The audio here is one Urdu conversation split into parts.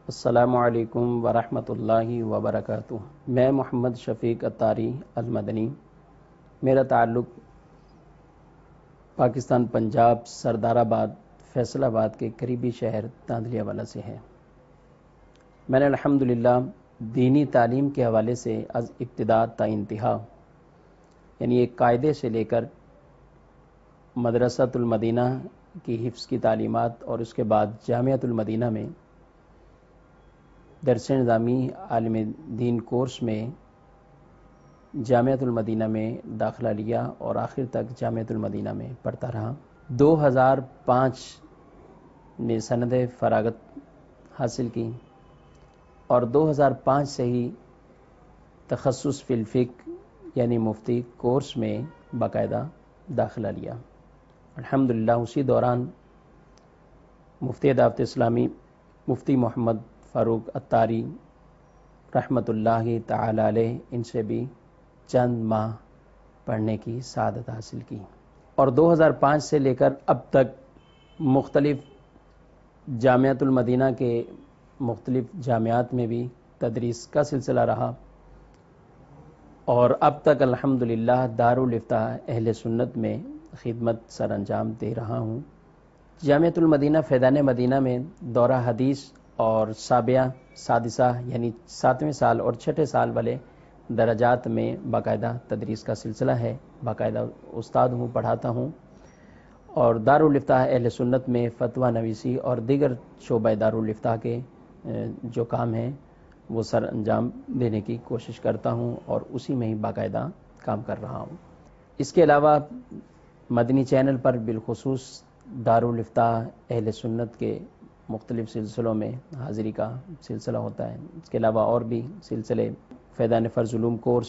السلام علیکم ورحمۃ اللہ وبرکاتہ۔ میں محمد شفیق اتاری المدنی، میرا تعلق پاکستان پنجاب سردار آباد فیصل آباد کے قریبی شہر تاندلیا والا سے ہے۔ میں نے الحمدللہ دینی تعلیم کے حوالے سے از ابتدا تا انتہا، یعنی ایک قاعدے سے لے کر مدرسۃ المدینہ کی حفظ کی تعلیمات اور اس کے بعد جامعۃ المدینہ میں درس نظامی عالم دین کورس میں جامعۃ المدینہ میں داخلہ لیا اور آخر تک جامعۃ المدینہ میں پڑھتا رہا۔ 2005 میں سند فراغت حاصل کی اور 2005 سے ہی تخصص فی الفقہ یعنی مفتی کورس میں باقاعدہ داخلہ لیا۔ الحمدللہ اسی دوران مفتی دعوت اسلامی مفتی محمد فاروق اتاری رحمۃ اللہ تعالی علیہ، ان سے بھی چند ماہ پڑھنے کی سعادت حاصل کی، اور 2005 سے لے کر اب تک مختلف جامعۃ المدینہ کے مختلف جامعات میں بھی تدریس کا سلسلہ رہا، اور اب تک الحمدللہ دارالافتاء اہل سنت میں خدمت سر انجام دے رہا ہوں۔ جامعۃ المدینہ فیضان مدینہ میں دورہ حدیث اور سابعہ سادسہ یعنی 7ویں سال اور 6 سال والے درجات میں باقاعدہ تدریس کا سلسلہ ہے، باقاعدہ استاد ہوں، پڑھاتا ہوں، اور دارالافتاء اہل سنت میں فتویٰ نویسی اور دیگر شعبہ دارالافتاء کے جو کام ہیں وہ سر انجام دینے کی کوشش کرتا ہوں اور اسی میں ہی باقاعدہ کام کر رہا ہوں۔ اس کے علاوہ مدنی چینل پر بالخصوص دارالافتاء اہل سنت کے مختلف سلسلوں میں حاضری کا سلسلہ ہوتا ہے۔ اس کے علاوہ اور بھی سلسلے فیضان فرض علوم کورس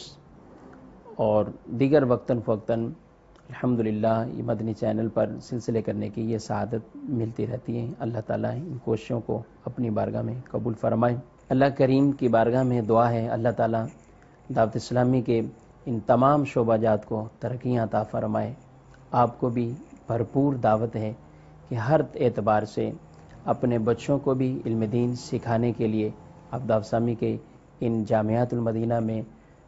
اور دیگر وقتاً فوقتاً الحمدللہ یہ مدنی چینل پر سلسلے کرنے کی یہ سعادت ملتی رہتی ہے۔ اللہ تعالیٰ ان کوششوں کو اپنی بارگاہ میں قبول فرمائے۔ اللہ کریم کی بارگاہ میں دعا ہے اللہ تعالیٰ دعوت اسلامی کے ان تمام شعبہ جات کو ترقیاں عطا فرمائے۔ آپ کو بھی بھرپور دعوت ہے کہ ہر اعتبار سے اپنے بچوں کو بھی علم دین سکھانے کے لیے آپ دعوت اسلامی کے ان جامعات المدینہ میں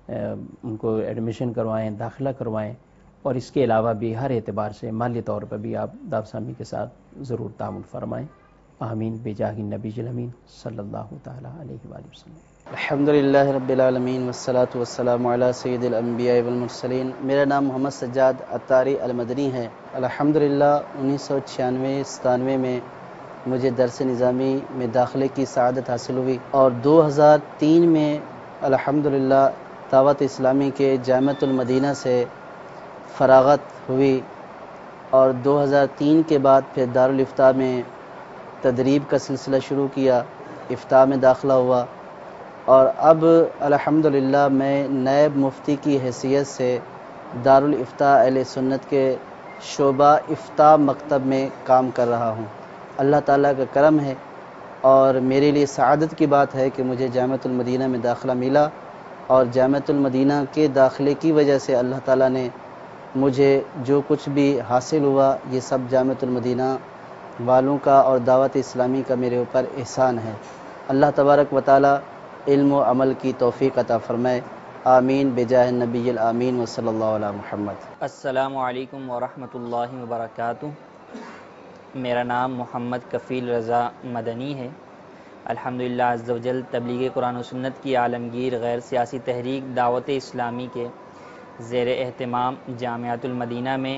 ان کو ایڈمیشن کروائیں، داخلہ کروائیں، اور اس کے علاوہ بھی ہر اعتبار سے مالی طور پر بھی آپ دعوت اسلامی کے ساتھ ضرور تعاون فرمائیں۔ آمین بجاہ النبی الامین صلی اللہ تعالی علیہ وآلہ وسلم۔ الحمدللہ رب العالمین والصلاة والسلام علی سید الانبیاء والمرسلین۔ میرا نام محمد سجاد اتاری المدنی ہے۔ الحمدللہ 1996-97 میں مجھے درس نظامی میں داخلے کی سعادت حاصل ہوئی، اور 2003 میں الحمدللہ دعوت اسلامی کے جامعۃ المدینہ سے فراغت ہوئی، اور 2003 کے بعد پھر دارالافتاء میں تدریب کا سلسلہ شروع کیا، افتاء میں داخلہ ہوا، اور اب الحمدللہ میں نائب مفتی کی حیثیت سے دارالافتاء اہل سنت کے شعبہ افتاء مکتب میں کام کر رہا ہوں۔ اللہ تعالیٰ کا کرم ہے اور میرے لیے سعادت کی بات ہے کہ مجھے جامعۃ المدینہ میں داخلہ ملا، اور جامعۃ المدینہ کے داخلے کی وجہ سے اللہ تعالیٰ نے مجھے جو کچھ بھی حاصل ہوا یہ سب جامعۃ المدینہ والوں کا اور دعوت اسلامی کا میرے اوپر احسان ہے۔ اللہ تبارک و تعالیٰ علم و عمل کی توفیق عطا فرمائے۔ آمین بجاہ النبی الامین وصلی اللہ علی محمد۔ السلام علیکم ورحمۃ اللہ وبرکاتہ۔ میرا نام محمد کفیل رضا مدنی ہے۔ الحمدللہ عز و جل تبلیغ قرآن و سنت کی عالمگیر غیر سیاسی تحریک دعوت اسلامی کے زیر اہتمام جامعۃ المدینہ میں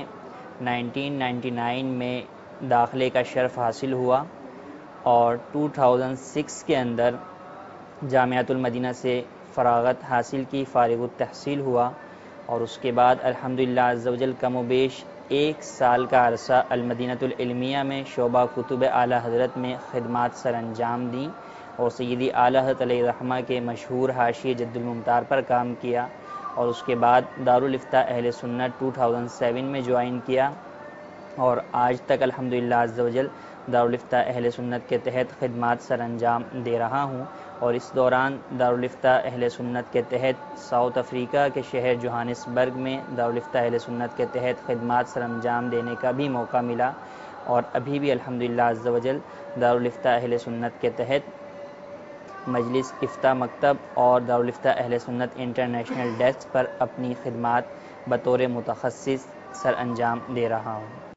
1999 میں داخلے کا شرف حاصل ہوا، اور 2006 کے اندر جامعۃ المدینہ سے فراغت حاصل کی، فارغ التحصیل ہوا، اور اس کے بعد الحمدللہ عز و جل کم و بیش 1 سال کا عرصہ المدینۃ العلمیہ میں شعبہ کتب اعلیٰ حضرت میں خدمات سر انجام دیں، اور سیدی اعلیٰ حضرت علیہ رحمہ کے مشہور حاشیہ جد الممتار پر کام کیا، اور اس کے بعد دارالافتاء اہل سنت 2007 میں جوائن کیا، اور آج تک الحمدللہ عز و جل دارالافتاء اہل سنت کے تحت خدمات سر انجام دے رہا ہوں۔ اور اس دوران دارالافتاء اہل سنت کے تحت ساؤتھ افریقہ کے شہر جوہانسبرگ میں دارالافتاء اہل سنت کے تحت خدمات سر انجام دینے کا بھی موقع ملا، اور ابھی بھی الحمدللہ عز و جل دارالافتاء اہل سنت کے تحت مجلس افتاء مکتب اور دارالافتاء اہل سنت انٹرنیشنل ڈیسک پر اپنی خدمات بطور متخصص سر انجام دے رہا ہوں۔